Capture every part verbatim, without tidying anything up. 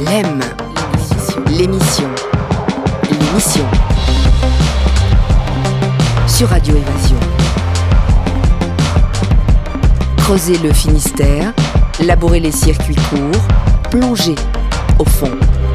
L'E M, l'émission, l'émission, sur Radio Évasion. Creuser le Finistère, labourer les circuits courts, plonger au fond.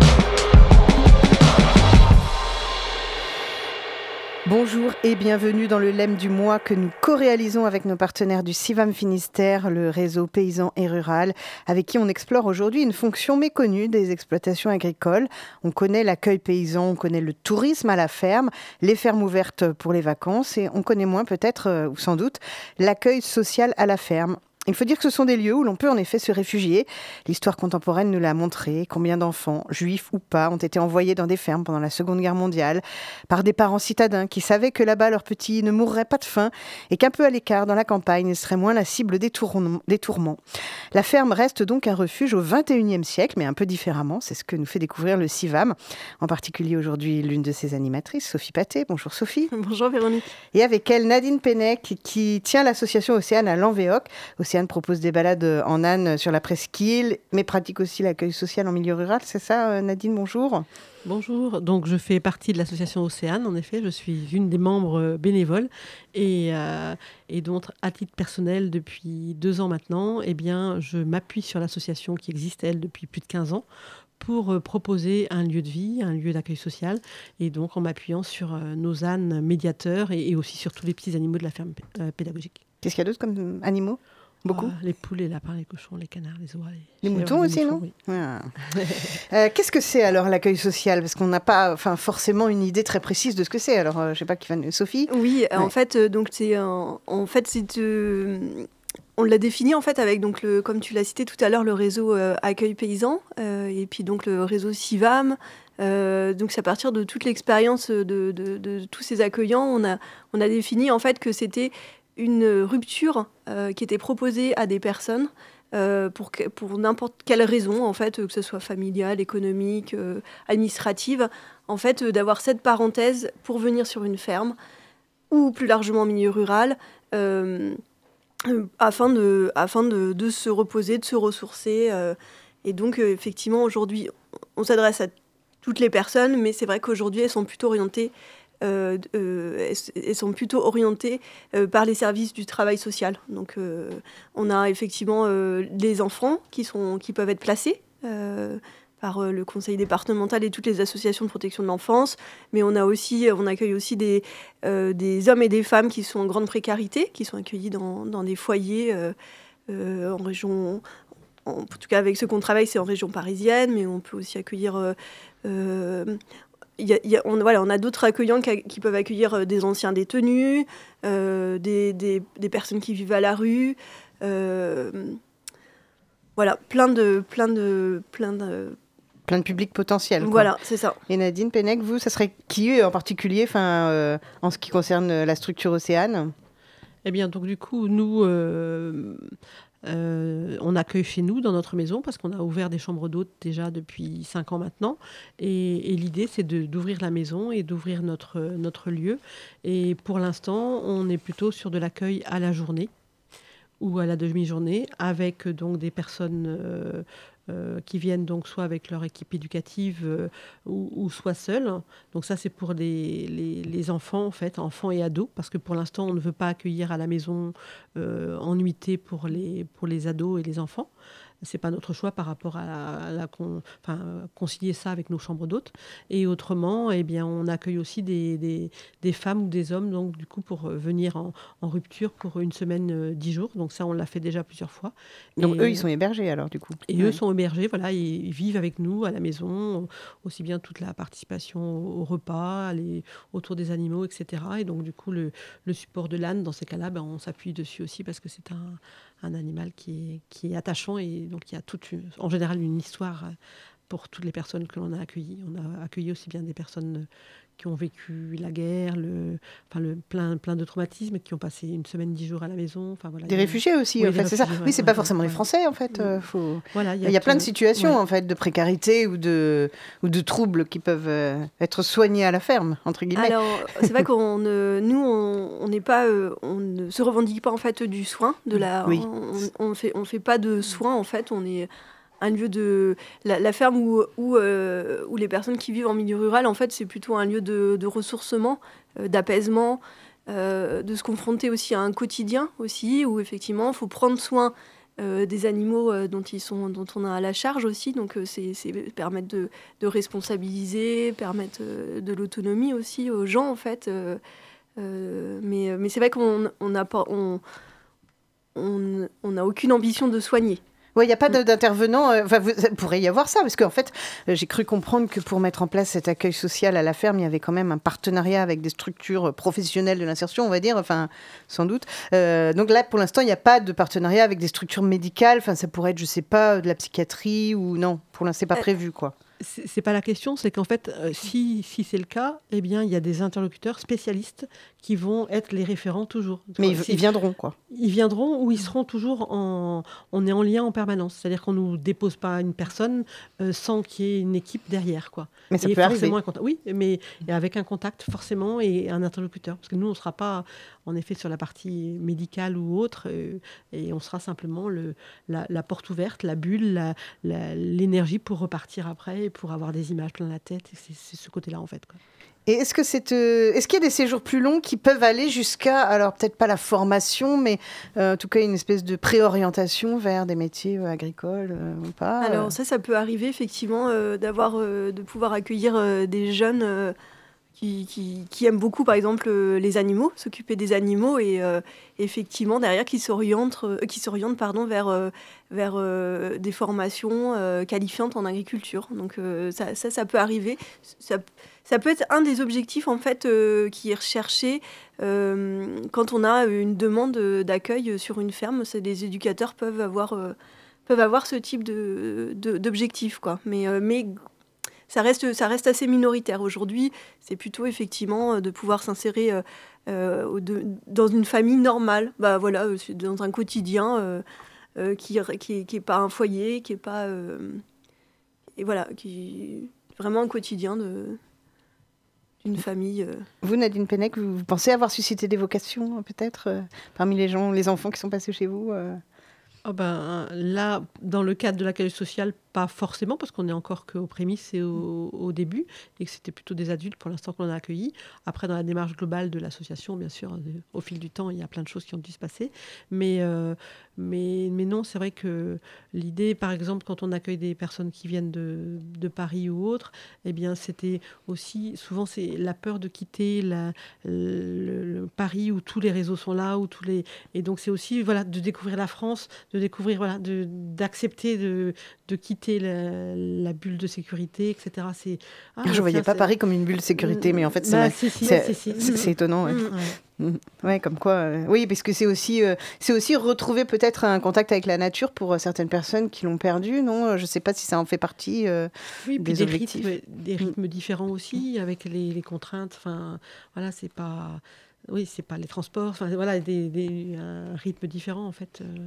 Bonjour et bienvenue dans le L E M du mois que nous co-réalisons avec nos partenaires du CIVAM Finistère, le réseau paysan et rural, avec qui on explore aujourd'hui une fonction méconnue des exploitations agricoles. On connaît l'accueil paysan, on connaît le tourisme à la ferme, les fermes ouvertes pour les vacances et on connaît moins peut-être, ou sans doute, l'accueil social à la ferme. Il faut dire que ce sont des lieux où l'on peut en effet se réfugier. L'histoire contemporaine nous l'a montré. Combien d'enfants, juifs ou pas, ont été envoyés dans des fermes pendant la Seconde Guerre mondiale par des parents citadins qui savaient que là-bas leurs petits ne mourraient pas de faim et qu'un peu à l'écart, dans la campagne, ils seraient moins la cible des, tourn- des tourments. La ferme reste donc un refuge au vingt et unième siècle, mais un peu différemment. C'est ce que nous fait découvrir le CIVAM. En particulier aujourd'hui, l'une de ses animatrices, Sophie Paté. Bonjour Sophie. Bonjour Véronique. Et avec elle, Nadine Pennec, qui tient l'association Océane à Lanvéoc. Océane propose des balades en âne sur la presqu'île, mais pratique aussi l'accueil social en milieu rural. C'est ça, Nadine, bonjour. Bonjour, donc je fais partie de l'association Océane, en effet, je suis une des membres bénévoles et, euh, et donc à titre personnel depuis deux ans maintenant, eh bien, je m'appuie sur l'association qui existe, elle, depuis plus de quinze ans, pour proposer un lieu de vie, un lieu d'accueil social, et donc en m'appuyant sur nos ânes médiateurs et, et aussi sur tous les petits animaux de la ferme euh, pédagogique. Qu'est-ce qu'il y a d'autre comme animaux ? Beaucoup. Oh, les poules, les lapins, les cochons, les canards, les oies. Les, les moutons les aussi, moutons, non oui. ah. euh, Qu'est-ce que c'est alors l'accueil social ? Parce qu'on n'a pas enfin, forcément une idée très précise de ce que c'est. Alors, euh, je ne sais pas qui va... Sophie ? Oui, ouais. en fait, euh, donc c'est, euh, en fait, c'est euh, on l'a défini en fait avec, donc, le, comme tu l'as cité tout à l'heure, le réseau euh, Accueil Paysan euh, et puis donc le réseau CIVAM. Euh, donc c'est à partir de toute l'expérience de, de, de, de tous ces accueillants, on a, on a défini en fait que c'était une rupture euh, qui était proposée à des personnes euh, pour, que, pour n'importe quelle raison, en fait, que ce soit familiale, économique, euh, administrative, en fait, euh, d'avoir cette parenthèse pour venir sur une ferme ou plus largement en milieu rural, euh, euh, afin, de, afin de, de se reposer, de se ressourcer. Euh, et donc, euh, effectivement, aujourd'hui, on s'adresse à toutes les personnes, mais c'est vrai qu'aujourd'hui, elles sont plutôt orientées Euh, euh, elles sont plutôt orientées euh, par les services du travail social. Donc, euh, on a effectivement euh, les enfants qui, sont, qui peuvent être placés euh, par euh, le conseil départemental et toutes les associations de protection de l'enfance, mais on, a aussi, on accueille aussi des, euh, des hommes et des femmes qui sont en grande précarité, qui sont accueillis dans, dans des foyers euh, euh, en région... En tout cas, avec ceux qu'on travaille, c'est en région parisienne, mais on peut aussi accueillir... Euh, euh, Il y a, il y a, on, voilà, on a d'autres accueillants qui, qui peuvent accueillir des anciens détenus, euh, des, des, des personnes qui vivent à la rue. Euh, voilà, plein de, plein de, plein de... Plein de publics potentiels. Quoi. Voilà, c'est ça. Et Nadine Pennec, vous, ça serait qui en particulier, euh, en ce qui concerne la structure Océane ? Eh bien, donc du coup, nous... Euh Euh, on accueille chez nous, dans notre maison, parce qu'on a ouvert des chambres d'hôtes déjà depuis cinq ans maintenant. Et, et l'idée, c'est de, d'ouvrir la maison et d'ouvrir notre, notre lieu. Et pour l'instant, on est plutôt sur de l'accueil à la journée ou à la demi-journée, avec donc des personnes euh, euh, qui viennent donc soit avec leur équipe éducative euh, ou, ou soit seules. Donc ça, c'est pour les, les, les enfants, en fait, enfants et ados, parce que pour l'instant, on ne veut pas accueillir à la maison euh, en nuitée pour les, pour les ados et les enfants. C'est pas notre choix par rapport à la, à la con, enfin, concilier ça avec nos chambres d'hôtes. Et autrement, eh bien, on accueille aussi des, des, des femmes ou des hommes, donc du coup, pour venir en, en rupture pour une semaine, euh, dix jours. Donc ça, on l'a fait déjà plusieurs fois. Donc et, eux, ils sont hébergés alors, du coup. Et ouais. eux sont hébergés, voilà, ils, ils vivent avec nous à la maison, aussi bien toute la participation au, au repas, les, autour des animaux, et cetera. Et donc du coup, le, le support de l'âne, dans ces cas-là, ben, on s'appuie dessus aussi parce que c'est un, un animal qui est, qui est attachant et donc il y a toute une, en général une histoire pour toutes les personnes que l'on a accueillies. On a accueilli aussi bien des personnes qui ont vécu la guerre, le, enfin le, plein, plein de traumatismes, qui ont passé une semaine, dix jours à la maison. Enfin, voilà, des a... réfugiés aussi, oui, en fait, c'est ça. Ouais, oui, c'est ouais, pas forcément ouais. les Français, en fait. Euh, faut... voilà, il y a, il y a plein de situations, ouais. en fait, de précarité ou de, ou de troubles qui peuvent euh, être soignés à la ferme, entre guillemets. Alors, c'est vrai qu'on ne, nous, on n'est pas, euh, on ne se revendique pas en fait du soin, de la, oui. on, on fait, on fait pas de soins en fait. On est un lieu de... La, la ferme où, où, euh, où les personnes qui vivent en milieu rural, en fait, c'est plutôt un lieu de, de ressourcement, euh, d'apaisement, euh, de se confronter aussi à un quotidien aussi, où effectivement, il faut prendre soin euh, des animaux euh, dont, ils sont, dont on a la charge aussi. Donc, euh, c'est, c'est permettre de, de responsabiliser, permettre euh, de l'autonomie aussi aux gens, en fait. Euh, euh, mais, mais c'est vrai qu'on n'a pas... On, on n'a aucune ambition de soigner. Oui, il n'y a pas de, d'intervenant. Euh, enfin, vous, ça pourrait y avoir ça, parce qu'en fait, euh, j'ai cru comprendre que pour mettre en place cet accueil social à la ferme, il y avait quand même un partenariat avec des structures professionnelles de l'insertion, on va dire, enfin, sans doute. Euh, donc là, pour l'instant, il n'y a pas de partenariat avec des structures médicales. Enfin, ça pourrait être, je ne sais pas, de la psychiatrie ou non. Pour l'instant, c'est pas prévu, quoi. C'est, c'est pas la question, c'est qu'en fait, euh, si, si c'est le cas, eh bien, il y a des interlocuteurs spécialistes qui vont être les référents toujours. Mais ils, ils viendront, quoi. Ils viendront ou ils seront toujours en... On est en lien en permanence. C'est-à-dire qu'on ne nous dépose pas une personne euh, sans qu'il y ait une équipe derrière, quoi. Mais ça et peut arriver. Un contact, oui, mais avec un contact forcément et un interlocuteur. Parce que nous, on ne sera pas, en effet, sur la partie médicale ou autre. Euh, et on sera simplement le, la, la porte ouverte, la bulle, la, la, l'énergie pour repartir après, pour avoir des images plein la tête. Et c'est, c'est ce côté-là, en fait, quoi. Et est-ce que c'est, euh, est-ce qu'il y a des séjours plus longs qui peuvent aller jusqu'à, alors peut-être pas la formation, mais euh, en tout cas une espèce de préorientation vers des métiers euh, agricoles euh, ou pas euh... Alors ça, ça peut arriver effectivement euh, d'avoir, euh, de pouvoir accueillir euh, des jeunes euh, qui, qui, qui aiment beaucoup, par exemple, euh, les animaux, s'occuper des animaux et euh, effectivement derrière qui s'orientent, euh, qui s'orientent pardon, vers, euh, vers euh, des formations euh, qualifiantes en agriculture. Donc euh, ça, ça, ça peut arriver. Ça, Ça peut être un des objectifs en fait euh, qui est recherché euh, quand on a une demande d'accueil sur une ferme. C'est des éducateurs peuvent avoir euh, peuvent avoir ce type de, de d'objectif quoi. Mais euh, mais ça reste ça reste assez minoritaire aujourd'hui. C'est plutôt effectivement de pouvoir s'insérer euh, euh, de, dans une famille normale. Bah voilà, dans un quotidien euh, euh, qui qui qui est pas un foyer, qui est pas euh, et voilà qui vraiment un quotidien de une famille. Euh... Vous, Nadine Pennec, vous, vous pensez avoir suscité des vocations, peut-être, euh, parmi les gens, les enfants qui sont passés chez vous euh... oh ben, là, dans le cadre de l'accueil social, pas forcément, parce qu'on n'est encore qu'aux prémices et au, au début, et que c'était plutôt des adultes pour l'instant qu'on a accueillis. Après, dans la démarche globale de l'association, bien sûr, au fil du temps, il y a plein de choses qui ont dû se passer. Mais, euh, mais, mais non, c'est vrai que l'idée, par exemple, quand on accueille des personnes qui viennent de, de Paris ou autre, eh bien, c'était aussi, souvent, c'est la peur de quitter la, le, le Paris où tous les réseaux sont là, où tous les... Et donc, c'est aussi, voilà, de découvrir la France, de découvrir, voilà, de, d'accepter de, de quitter la, la bulle de sécurité, et cetera. C'est, ah, je ne voyais pas c'est... Paris comme une bulle de sécurité, mais en fait, c'est, bah, ma... c'est, si, c'est, c'est, si. c'est, c'est étonnant. Ouais. Mmh, ouais. Mmh. Ouais, comme quoi. Euh... Oui, parce que c'est aussi, euh, c'est aussi retrouver peut-être un contact avec la nature pour euh, certaines personnes qui l'ont perdu, non ? Je ne sais pas si ça en fait partie euh, oui, des des objectifs. Rythmes, des rythmes mmh. différents aussi, avec les, les contraintes. Enfin, voilà, c'est pas... Oui, c'est pas les transports. Enfin, voilà, des, des, un rythme différent, en fait. Euh...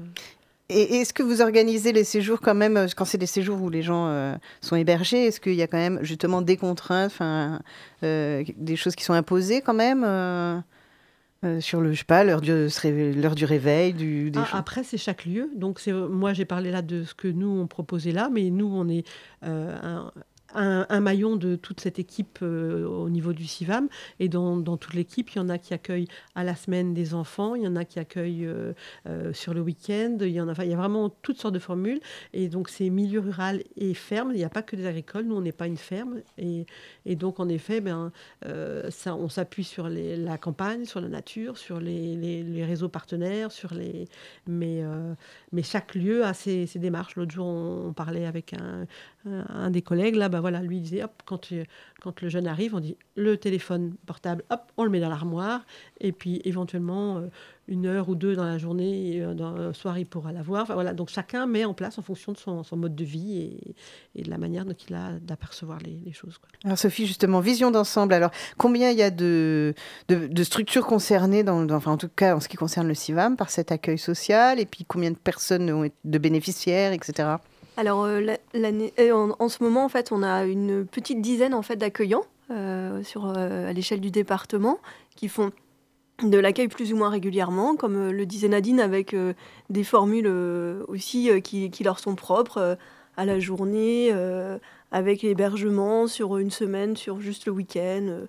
Et est-ce que vous organisez les séjours quand même, quand c'est des séjours où les gens euh, sont hébergés, est-ce qu'il y a quand même justement des contraintes, enfin, euh, des choses qui sont imposées quand même euh, euh, sur le, je sais pas, l'heure du, l'heure du réveil, du, des ah, choses. Après, c'est chaque lieu. Donc, c'est, moi, j'ai parlé là de ce que nous, on proposait là, mais nous, on est euh, un... Un, un maillon de toute cette équipe euh, au niveau du CIVAM. Et dans, dans toute l'équipe, il y en a qui accueillent à la semaine des enfants, il y en a qui accueillent euh, euh, sur le week-end, il y en a, enfin, il y a vraiment toutes sortes de formules. Et donc, c'est milieu rural et ferme. Il n'y a pas que des agricoles. Nous, on n'est pas une ferme. Et, et donc, en effet, ben, euh, ça, on s'appuie sur les, la campagne, sur la nature, sur les, les, les réseaux partenaires, sur les... Mais, euh, mais chaque lieu a ses, ses démarches. L'autre jour, on, on parlait avec un, un, un des collègues, là, ben, voilà, lui il disait, hop, quand, quand le jeune arrive, on dit le téléphone portable, hop, on le met dans l'armoire, et puis éventuellement euh, une heure ou deux dans la journée, et, euh, dans le soir il pourra l'avoir. Enfin, voilà, donc chacun met en place en fonction de son, son mode de vie et, et de la manière dont il a d'apercevoir les, les choses, quoi. Alors Sophie, justement, vision d'ensemble. Alors, combien il y a de, de, de structures concernées, dans, dans, enfin en tout cas en ce qui concerne le CIVAM, par cet accueil social, et puis combien de personnes ont, de bénéficiaires, et cetera. Alors, euh, l'année, euh, en, en ce moment, en fait, on a une petite dizaine en fait, d'accueillants euh, sur, euh, à l'échelle du département qui font de l'accueil plus ou moins régulièrement, comme euh, le disait Nadine, avec euh, des formules euh, aussi euh, qui, qui leur sont propres, euh, à la journée, euh, avec l'hébergement sur une semaine, sur juste le week-end, euh,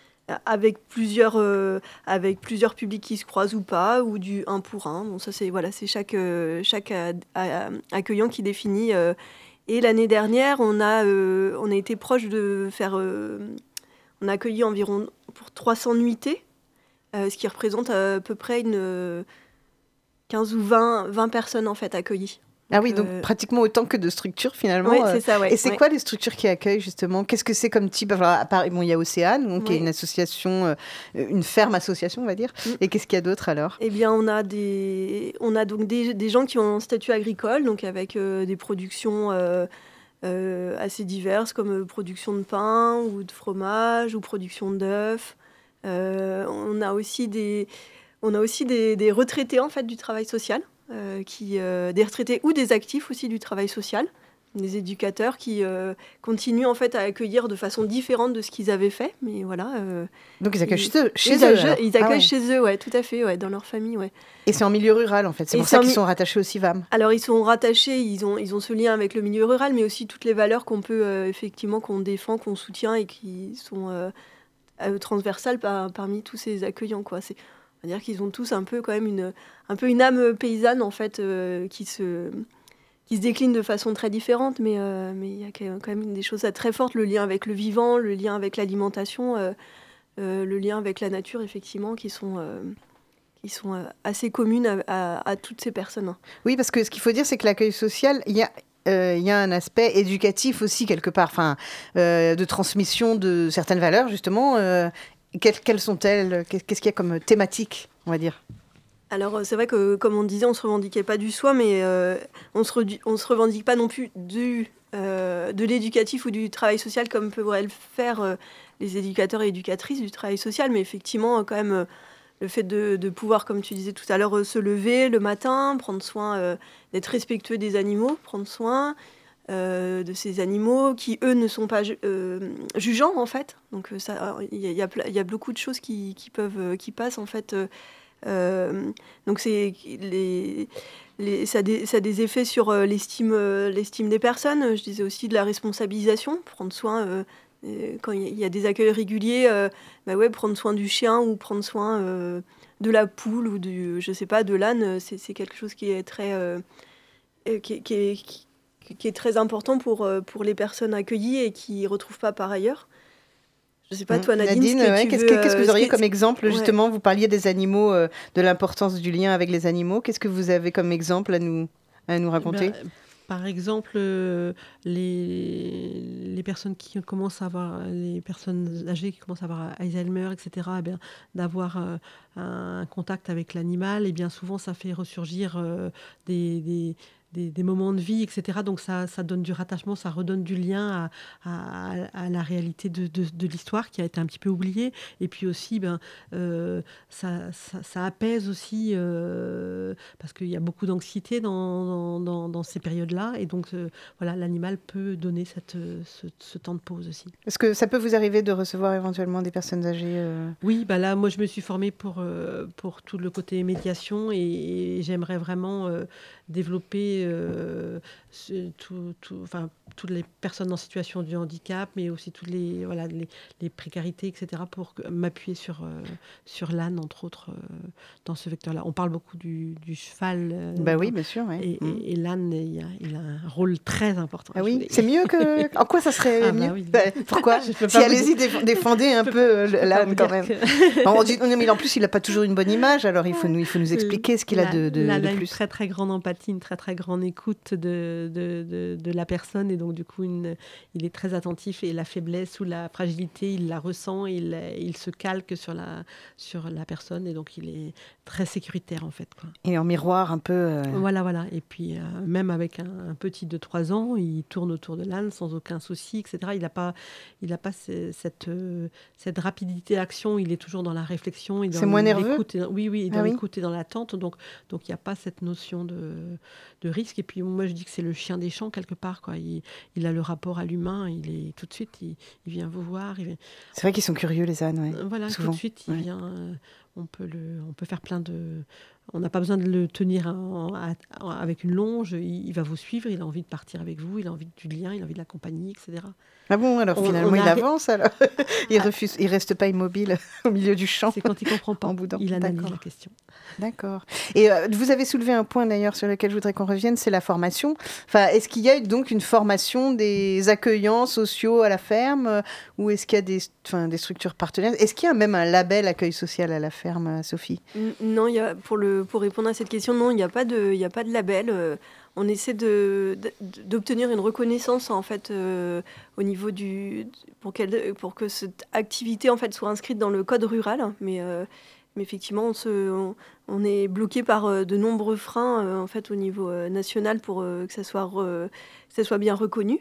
avec plusieurs, euh, avec plusieurs publics qui se croisent ou pas, ou du un pour un. Bon, ça, c'est, voilà, c'est chaque, euh, chaque a- a- accueillant qui définit. Euh, et l'année dernière, on a, euh, on a été proche de faire... Euh, on a accueilli environ pour trois cents nuitées, euh, ce qui représente à peu près une, euh, quinze ou vingt, vingt personnes en fait accueillies. Ah oui, donc euh, pratiquement autant que de structures finalement. Oui, euh. c'est ça, ouais. Et c'est ouais. quoi les structures qui accueillent justement ? Qu'est-ce que c'est comme type ? Alors, à part, bon, il y a Océane, donc, qui est Oui. une association, euh, une ferme association, on va dire. Mm. Et qu'est-ce qu'il y a d'autre alors ? Eh bien, on a des, on a donc des, des gens qui ont un statut agricole, donc avec euh, des productions euh, euh, assez diverses, comme euh, production de pain ou de fromage ou production d'œufs. Euh, on a aussi des, on a aussi des, des retraités en fait du travail social, euh, qui, euh, des retraités ou des actifs aussi du travail social, des éducateurs qui euh, continuent en fait à accueillir de façon différente de ce qu'ils avaient fait, mais voilà. Euh, Donc ils accueillent ils, chez eux, chez ils, eux accueillent, alors. ils accueillent Ah ouais. chez eux, ouais, tout à fait, ouais, dans leur famille, ouais. Et c'est en milieu rural en fait, c'est Et pour c'est ça en qu'ils mi- sont rattachés au CIVAM. Alors ils sont rattachés, ils ont, ils ont ce lien avec le milieu rural, mais aussi toutes les valeurs qu'on peut euh, effectivement, qu'on défend, qu'on soutient et qui sont euh, euh, transversales par- parmi tous ces accueillants, quoi. C'est, on va dire qu'ils ont tous un peu quand même une, un peu une âme paysanne en fait, euh, qui se, qui se décline de façon très différente, mais euh, mais il y a quand même des choses très fortes, le lien avec le vivant, le lien avec l'alimentation, euh, euh, le lien avec la nature, effectivement, qui sont euh, qui sont euh, assez communes à, à- à toutes ces personnes. hein. Oui, parce que ce qu'il faut dire, c'est que l'accueil social, il y a, euh, il y a un aspect éducatif aussi quelque part, enfin, euh, de transmission de certaines valeurs justement. Euh, quelles, quelles sont-elles ? Qu'est- Qu'est-ce qu'il y a comme thématique, on va dire ? Alors, euh, c'est vrai que, comme on disait, on ne se revendiquait pas du soi, mais euh, on ne se, redu- on se revendique pas non plus du, euh, de l'éducatif ou du travail social comme pourraient le faire euh, les éducateurs et éducatrices du travail social. Mais effectivement, euh, quand même, euh, le fait de, de pouvoir, comme tu disais tout à l'heure, euh, se lever le matin, prendre soin euh, d'être respectueux des animaux, prendre soin euh, de ces animaux qui, eux, ne sont pas ju- euh, jugeants, en fait. Donc, euh, ça, il y, a- il y a pla- il y a beaucoup de choses qui, qui peuvent, euh, qui passent, en fait. euh, euh, donc c'est les, les, ça, a des, ça a des effets sur euh, l'estime, euh, l'estime des personnes. Je disais aussi de la responsabilisation, prendre soin euh, euh, quand il y, y a des accueils réguliers, euh, bah ouais, prendre soin du chien ou prendre soin euh, de la poule ou du, je sais pas, de l'âne. C'est, c'est quelque chose qui est très, euh, euh, qui, qui est, qui, qui est très important pour, euh, pour les personnes accueillies et qui ne retrouvent pas par ailleurs. Je sais pas, toi, Nadine, Nadine, ce que ouais, tu qu'est-ce, veux, que, qu'est-ce que vous euh, auriez ce qui- comme exemple ouais. justement ? Vous parliez des animaux, euh, de l'importance du lien avec les animaux. Qu'est-ce que vous avez comme exemple à nous, à nous raconter ? Ben, par exemple, euh, les, les personnes qui commencent à avoir, les personnes âgées qui commencent à avoir Alzheimer, et cetera, eh bien, d'avoir euh, un contact avec l'animal, et bien souvent ça fait ressurgir euh, des, des, des, des moments de vie, et cetera. Donc ça, ça donne du rattachement, ça redonne du lien à, à, à la réalité de, de, de l'histoire qui a été un petit peu oubliée. Et puis aussi, ben, euh, ça, ça, ça apaise aussi, euh, parce qu'il y a beaucoup d'anxiété dans, dans, dans, dans ces périodes-là. Et donc, euh, voilà, l'animal peut donner cette, ce, ce temps de pause aussi. Est-ce que ça peut vous arriver de recevoir éventuellement des personnes âgées euh... Oui, bah là, moi, je me suis formée pour, euh, pour tout le côté médiation et, et j'aimerais vraiment euh, développer euh, ce, tout, tout, enfin, toutes les personnes en situation de handicap, mais aussi toutes les, voilà, les, les précarités, et cetera, pour que- m'appuyer sur, euh, sur l'âne, entre autres, euh, dans ce vecteur-là. On parle beaucoup du, du cheval. euh, Bah oui, dans- bien sûr. Ouais. Et, Mmh. et- et l'âne, il a, il a un rôle très important. Ah à oui, jouer. c'est mieux que. En quoi ça serait Ah bah mieux oui. Bah, pourquoi Je peux Si pas vous allez-y, déf- défendez un Je peu peux- euh, je peux pas l'âne vous quand dire même. que- Non, on dit, non, mais en plus, il n'a pas toujours une bonne image, alors il faut nous, il faut nous expliquer ce qu'il a de, de, L'âne de a une plus. très très grande empathie, une très très grande écoute de, de, de, de la personne et donc du coup une, il est très attentif et la faiblesse ou la fragilité il la ressent, et il, il se calque sur la, sur la personne et donc il est très sécuritaire en fait, quoi. Et en miroir un peu. euh, Voilà, voilà. Et puis, euh, même avec un, un petit de trois ans, il tourne autour de l'âne sans aucun souci, et cetera. Il n'a pas, il a pas ce- cette, euh, cette rapidité d'action. Il est toujours dans la réflexion. Et dans C'est moins nerveux ? l'écoute et dans- Oui, oui, dans Ah oui. l'écoute et dans l'attente. Donc, donc il n'y a pas cette notion de, de risque. Et puis, moi, je dis que c'est le chien des champs, quelque part, quoi. Il, il a le rapport à l'humain. Il est tout de suite, il, il vient vous voir. Il vient- C'est vrai qu'ils sont curieux, les ânes. Ouais. voilà, souvent, tout de suite, il ouais. vient. euh, on peut le, on peut faire plein de, On n'a pas besoin de le tenir en- à- en- avec une longe. Il, il va vous suivre, il a envie de partir avec vous, il a envie du lien, il a envie de la compagnie, et cetera. Ah bon, alors On- finalement, on il a- avance alors. Il Ah. refuse, il reste pas immobile au milieu du champ. C'est quand il comprend pas. En boudant. Il analyse D'accord. la question. D'accord. Et euh, vous avez soulevé un point d'ailleurs sur lequel je voudrais qu'on revienne, c'est la formation. Enfin, est-ce qu'il y a donc une formation des accueillants sociaux à la ferme euh, ou est-ce qu'il y a des, enfin, des structures partenaires? Est-ce qu'il y a même un label accueil social à la ferme, euh, Sophie? N- Non, il y a, pour, le, pour répondre à cette question, non, il n'y a pas de, il y a pas de label. euh, on essaie de, de- d'obtenir une reconnaissance en fait euh, au niveau du pour, qu'elle- pour que cette activité en fait soit inscrite dans le code rural. Mais, euh, mais effectivement, on, se, on, on est bloqué par euh, de nombreux freins euh, en fait au niveau euh, national pour euh, que ça soit re- que ça soit bien reconnu.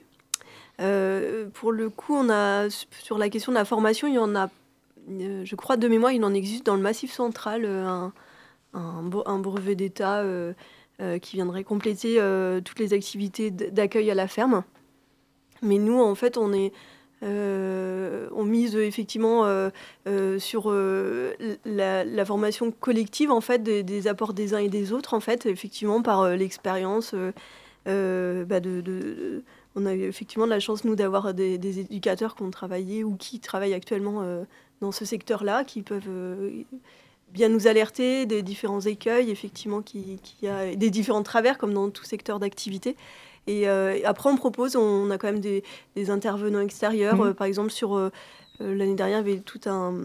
Euh, pour le coup, on a sur la question de la formation, il y en a, euh, je crois de mémoire, il en existe dans le Massif central euh, un, un, bre- un brevet d'État euh, euh, qui viendrait compléter euh, toutes les activités d- d'accueil à la ferme. Mais nous, en fait, on est, euh, on mise euh, effectivement euh, euh, sur euh, la, la formation collective en fait des, des apports des uns et des autres en fait, effectivement par euh, l'expérience. euh, euh, bah, de, de- de- on a eu effectivement de la chance nous d'avoir des, des éducateurs qui ont travaillé ou qui travaillent actuellement euh, dans ce secteur-là, qui peuvent euh, bien nous alerter des différents écueils, effectivement, qui, qui a des différents travers, comme dans tout secteur d'activité. Et euh, après, on propose, on a quand même des, des intervenants extérieurs. Mhm. Euh, par exemple, sur euh, euh, l'année dernière, il y avait tout un,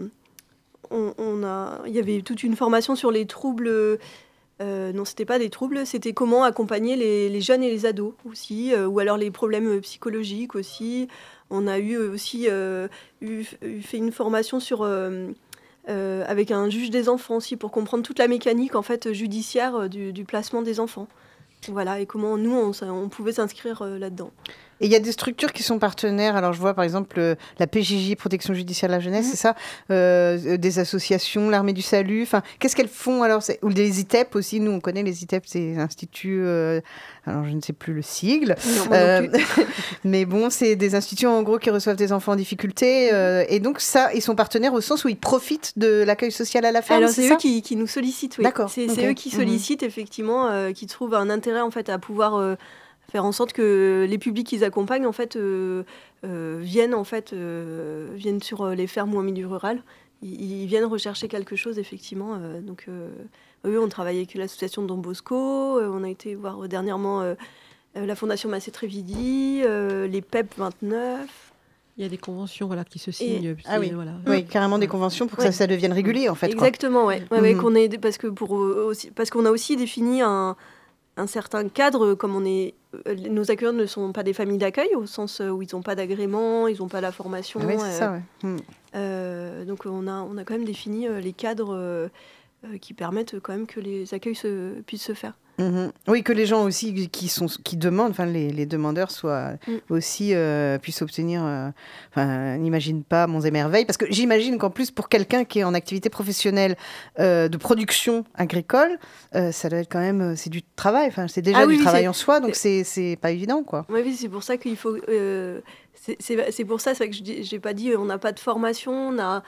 on, on a, il y avait toute une formation sur les troubles. Euh, non, c'était pas des troubles, c'était comment accompagner les, les jeunes et les ados aussi, euh, ou alors les problèmes psychologiques aussi. On a eu aussi euh, eu, eu fait une formation sur euh, euh, avec un juge des enfants aussi pour comprendre toute la mécanique en fait judiciaire euh, du, du placement des enfants. Voilà, et comment nous on, s- on pouvait s'inscrire euh, là-dedans. Et il y a des structures qui sont partenaires. Alors, je vois par exemple euh, la P J J, Protection judiciaire de la jeunesse, Mhm. c'est ça euh, Des associations, l'Armée du Salut. Enfin, qu'est-ce qu'elles font alors? C'est- Ou des I T E P aussi. Nous, on connaît les I T E P, c'est instituts. euh, alors, je ne sais plus le sigle. Non, moi non Euh, plus. mais bon, c'est des instituts en gros qui reçoivent des enfants en difficulté. euh, et donc, ça, ils sont partenaires au sens où ils profitent de l'accueil social à la ferme. Alors c'est c'est ça eux qui, qui nous sollicitent, oui. D'accord, C'est ok. c'est eux qui Mhm. sollicitent effectivement, euh, qui trouvent un intérêt en fait à pouvoir euh, faire en sorte que les publics qu'ils accompagnent en fait euh, euh, viennent en fait euh, viennent sur euh, les fermes ou en milieu rural. Ils, ils viennent rechercher quelque chose effectivement. euh, donc euh, eux, on travaille avec l'association Don Bosco, euh, on a été voir euh, dernièrement euh, euh, la Fondation Massé Trévidi, euh, les P E P vingt-neuf. Il y a des conventions voilà, qui se signent. puis, Ah oui. voilà. Oui, carrément des conventions pour que Ouais. ça, ça devienne régulier en fait. quoi. Exactement, ouais. Ouais, ouais, Mhm. qu'on ait- parce que pour euh, aussi, parce qu'on a aussi défini un, un certain cadre, comme on est, euh, nos accueillants ne sont pas des familles d'accueil au sens euh, où ils n'ont pas d'agrément, ils n'ont pas la formation. Ah oui, c'est euh, ça, ouais. Mhm. euh, donc on a, on a quand même défini euh, les cadres euh, euh, qui permettent quand même que les accueils se, puissent se faire. Mhm. Oui, que les gens aussi qui, sont, qui demandent, enfin les, les demandeurs soient Mm. aussi euh, puissent obtenir. euh, Enfin, n'imagine pas Monts et Merveilles, parce que j'imagine qu'en plus pour quelqu'un qui est en activité professionnelle euh, de production agricole, euh, ça doit être quand même euh, c'est du travail. Enfin, c'est déjà Ah du oui, oui, travail c'est- en soi, donc c'est c'est pas évident, quoi. Ouais, oui, c'est pour ça qu'il faut. euh, c'est- c'est c'est pour ça, c'est vrai que je dis- j'ai pas dit euh, on n'a pas de formation, on a.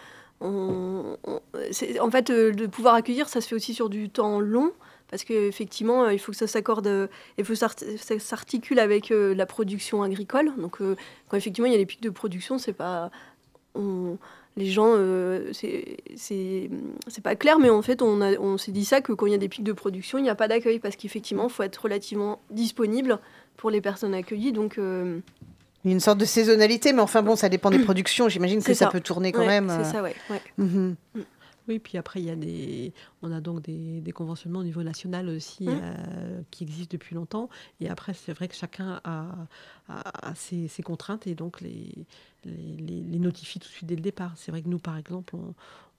On, on- c'est- en fait, euh, de pouvoir accueillir, ça se fait aussi sur du temps long, parce qu'effectivement, il faut que ça s'accorde, euh, il faut que ça art- ça s'articule avec euh, la production agricole. Donc, euh, quand effectivement il y a les pics de production, c'est pas. on- les gens, euh, c'est c'est c'est pas clair, mais en fait, on, a- on s'est dit ça que quand il y a des pics de production, il n'y a pas d'accueil, parce qu'effectivement, il faut être relativement disponible pour les personnes accueillies. Donc, euh, Il y a une sorte de saisonnalité, mais enfin bon, ça dépend des productions. J'imagine que C'est ça. ça. peut tourner quand ouais, même. c'est euh, ça, ouais. ouais. mhm. Oui, puis après, il y a des, on a donc des, des conventionnements au niveau national aussi Mmh. euh, qui existent depuis longtemps. Et après, c'est vrai que chacun a, a- a ses, ses contraintes et donc les, les, les- les notifie tout de suite dès le départ. C'est vrai que nous, par exemple, on,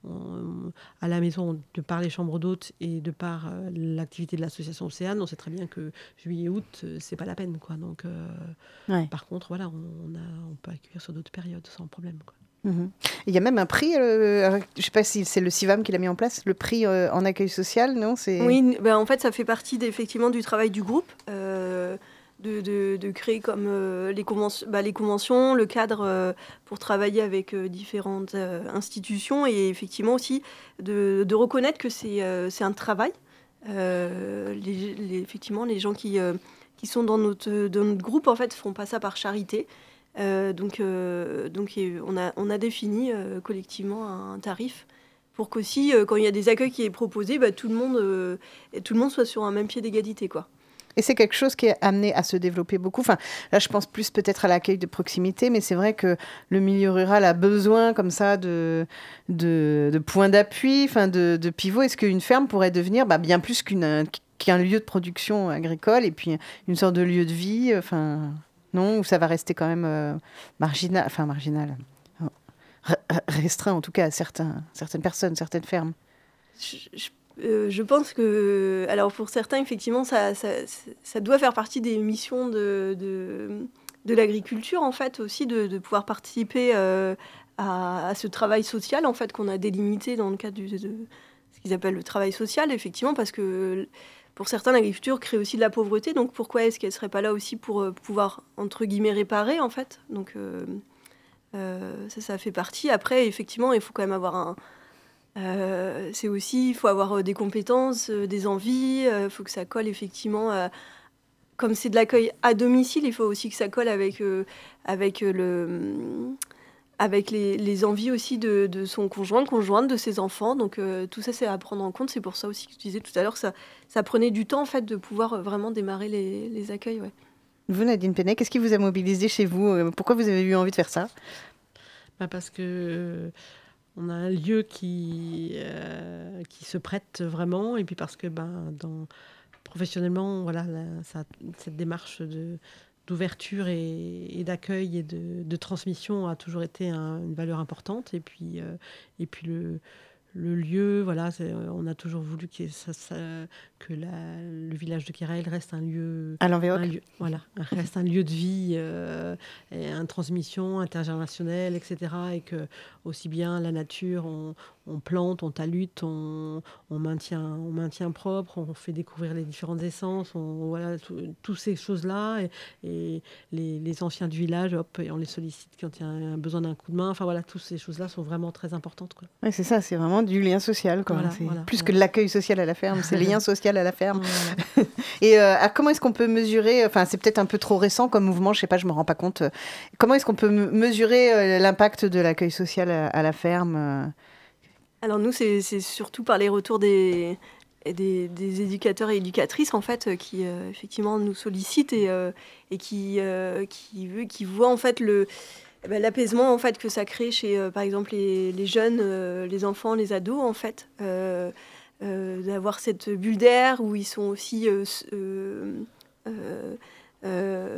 on- à la maison, de par les chambres d'hôtes et de par euh, l'activité de l'association Océane, on sait très bien que juillet et août, euh, c'est pas la peine, quoi. Donc, euh, Ouais. par contre, voilà, on, on a, on peut accueillir sur d'autres périodes sans problème, quoi. Mhm. Il y a même un prix, euh, alors, je ne sais pas si c'est le CIVAM qui l'a mis en place, le prix euh, en accueil social, non c'est... Oui, n- ben, en fait, ça fait partie d- effectivement du travail du groupe, euh, de, de- de créer comme euh, les, conventions, bah, les conventions, le cadre euh, pour travailler avec euh, différentes euh, institutions et effectivement aussi de, de reconnaître que c'est euh, c'est un travail. Euh, les, les, effectivement, les gens qui, euh, qui sont dans notre, dans notre groupe, en fait, font pas ça par charité. Euh, donc, euh, donc on, a, on a défini euh, collectivement un tarif pour qu'aussi, euh, quand il y a des accueils qui est proposé, bah, tout, le monde, euh, tout le monde soit sur un même pied d'égalité, quoi. Et c'est quelque chose qui est amené à se développer beaucoup. Enfin, là, je pense plus peut-être à l'accueil de proximité, mais c'est vrai que le milieu rural a besoin comme ça de, de, de points d'appui, enfin, de, de pivots. Est-ce qu'une ferme pourrait devenir bah, bien plus qu'une, qu'un lieu de production agricole et puis une sorte de lieu de vie, enfin, non, ou ça va rester quand même euh, marginal, enfin marginal, restreint en tout cas à certains, certaines personnes, certaines fermes. Je, je... Euh, je pense que, alors pour certains, effectivement, ça, ça, ça doit faire partie des missions de, de, de l'agriculture, en fait, aussi, de, de pouvoir participer euh, à, à ce travail social, en fait, qu'on a délimité dans le cadre du, de ce qu'ils appellent le travail social, effectivement, parce que pour certains, l'agriculture crée aussi de la pauvreté, donc pourquoi est-ce qu'elle ne serait pas là aussi pour euh, pouvoir, entre guillemets, réparer, en fait. Donc euh, euh, ça, ça fait partie. Après, effectivement, il faut quand même avoir un... Euh, c'est aussi, il faut avoir euh, des compétences, euh, des envies, il euh, faut que ça colle effectivement, euh, comme c'est de l'accueil à domicile, il faut aussi que ça colle avec, euh, avec, euh, le, avec les, les envies aussi de, de son conjoint, conjointe, de ses enfants. Donc euh, tout ça, c'est à prendre en compte. C'est pour ça aussi que je disais tout à l'heure que ça, ça prenait du temps en fait, de pouvoir vraiment démarrer les, les accueils. Ouais. Vous, Nadine Penet, qu'est-ce qui vous a mobilisé chez vous ? Pourquoi vous avez eu envie de faire ça ? Bah parce que... Euh... On a un lieu qui, euh, qui se prête vraiment, et puis parce que ben, dans, professionnellement, voilà, la, ça, cette démarche de, d'ouverture et, et d'accueil et de, de transmission a toujours été un, une valeur importante. Et puis, euh, et puis le, le lieu, voilà, c'est, on a toujours voulu que, ça, ça, que la, le village de Kérail reste un lieu... À l'Envéoc. Un lieu, voilà, reste un lieu de vie, euh, et une transmission intergénérationnelle, et cetera. Et que aussi bien la nature, on, on plante, on talute, on, on, maintient, on maintient propre, on fait découvrir les différentes essences, on, voilà, toutes ces choses-là. Et, et les, les anciens du village, hop, et on les sollicite quand il y a besoin d'un coup de main. Enfin voilà, toutes ces choses-là sont vraiment très importantes, quoi. Ouais, c'est ça, c'est vraiment du lien social, quoi. Voilà, c'est voilà, plus voilà. que de l'accueil social à la ferme, c'est le lien social à la ferme. Voilà. Et euh, comment est-ce qu'on peut mesurer, enfin c'est peut-être un peu trop récent comme mouvement, je sais pas, je me rends pas compte. Comment est-ce qu'on peut m- mesurer euh, l'impact de l'accueil social à, à la ferme euh... Alors nous, c'est, c'est surtout par les retours des, des, des éducateurs et éducatrices en fait, qui euh, effectivement nous sollicitent et, euh, et qui, euh, qui, qui voient en fait le... Ben, l'apaisement en fait que ça crée chez euh, par exemple les, les jeunes, euh, les enfants, les ados en fait, euh, euh, d'avoir cette bulle d'air où ils sont aussi euh, euh, euh, euh,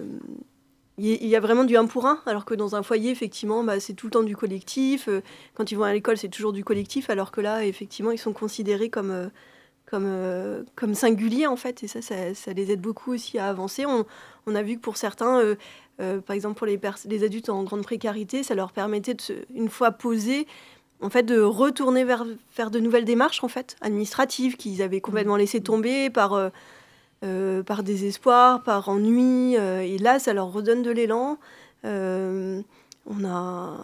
il y a vraiment du un pour un, alors que dans un foyer effectivement bah, c'est tout le temps du collectif, euh, quand ils vont à l'école c'est toujours du collectif, alors que là effectivement ils sont considérés comme euh, comme, euh, comme singuliers en fait, et ça, ça ça les aide beaucoup aussi à avancer. On, on a vu que pour certains euh, Euh, par exemple, pour les, pers- les adultes en grande précarité, ça leur permettait, de se, une fois posés, en fait, de retourner vers faire de nouvelles démarches en fait, administratives qu'ils avaient complètement laissé tomber par, euh, euh, par désespoir, par ennui. Euh, et là, ça leur redonne de l'élan. Euh, on a...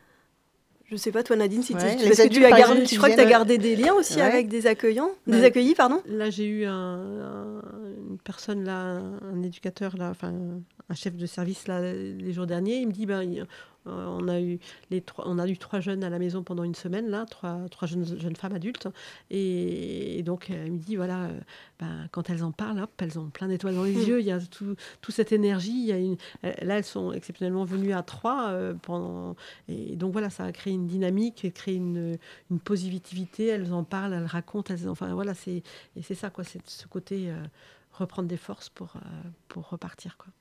Je sais pas, toi Nadine, si ouais, tu, parce que tu as gardé, je crois que tu as gardé des liens aussi ouais. avec des accueillants, bah, des accueillis, pardon. Là, j'ai eu un, un, une personne, là, un, un éducateur, là, enfin, un chef de service là, les jours derniers. Il me dit, ben, il, on a eu les trois, on a eu trois jeunes à la maison pendant une semaine, là, trois, trois jeunes, jeunes femmes adultes. Et, et donc, elle me dit, voilà, euh, ben, quand elles en parlent, hop, elles ont plein d'étoiles dans les mmh. yeux. Il y a tout, toute cette énergie. Il y a une, là, elles sont exceptionnellement venues à trois euh, pendant. Et donc voilà, ça a créé une dynamique, créé une, une positivité. Elles en parlent, elles racontent. Elles, enfin voilà, c'est et c'est ça quoi, c'est ce côté euh, reprendre des forces pour euh, pour repartir quoi.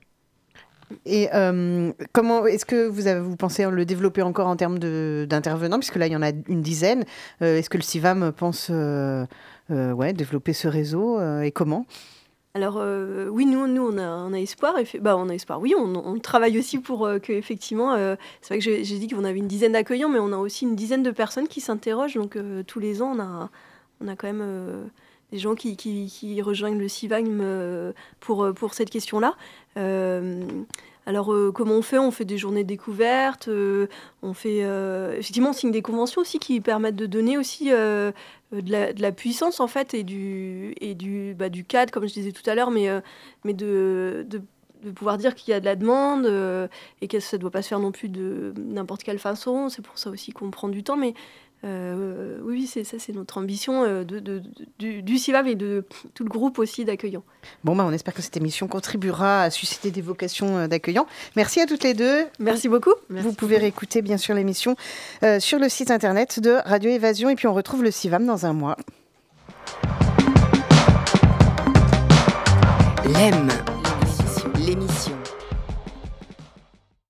Et euh, comment est-ce que vous avez, vous pensez le développer encore en termes de, d'intervenants, puisque là il y en a une dizaine. Euh, est-ce que le CIVAM pense euh, euh, ouais, développer ce réseau euh, et comment ? Alors euh, oui, nous, nous on, a, on a espoir. Et fait, bah, on a espoir. Oui, on, on travaille aussi pour euh, que effectivement. Euh, c'est vrai que j'ai, j'ai dit qu'on avait une dizaine d'accueillants, mais on a aussi une dizaine de personnes qui s'interrogent. Donc euh, tous les ans, on a, on a quand même euh, des gens qui, qui, qui rejoignent le CIVAM euh, pour, pour cette question-là. Euh, Alors, euh, comment on fait ? On fait des journées découvertes, euh, on fait... Euh, effectivement, on signe des conventions aussi qui permettent de donner aussi euh, de, la, de la puissance, en fait, et du, et du, bah, du cadre, comme je disais tout à l'heure, mais, euh, mais de, de, de pouvoir dire qu'il y a de la demande euh, et que ça ne doit pas se faire non plus de n'importe quelle façon. C'est pour ça aussi qu'on prend du temps, mais... Euh, oui, c'est ça, c'est notre ambition euh, de, de, de, du, du C I V A M et de tout le groupe aussi d'accueillants. Bon, bah, on espère que cette émission contribuera à susciter des vocations d'accueillants. Merci à toutes les deux. Merci beaucoup. Vous Merci pouvez beaucoup. réécouter bien sûr l'émission euh, sur le site internet de Radio Évasion et puis on retrouve le C I V A M dans un mois. L'E M